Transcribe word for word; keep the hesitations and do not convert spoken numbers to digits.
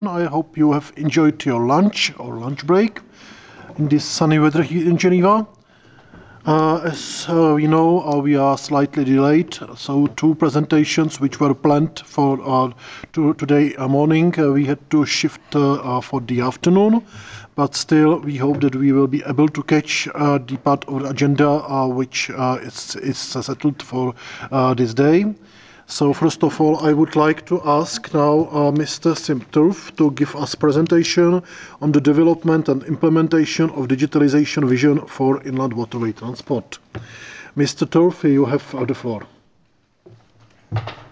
I hope you have enjoyed your lunch or lunch break in this sunny weather here in Geneva. Uh, as uh, you know, uh, we are slightly delayed, so two presentations which were planned for uh, to, today uh, morning, uh, we had to shift uh, uh, for the afternoon, but still we hope that we will be able to catch uh, the part of the agenda uh, which uh, is, is settled for uh, this day. So first of all, I would like to ask now uh, Mister Simturf to give us presentation on the development and implementation of digitalization vision for inland waterway transport. Mister Turf, you have the floor.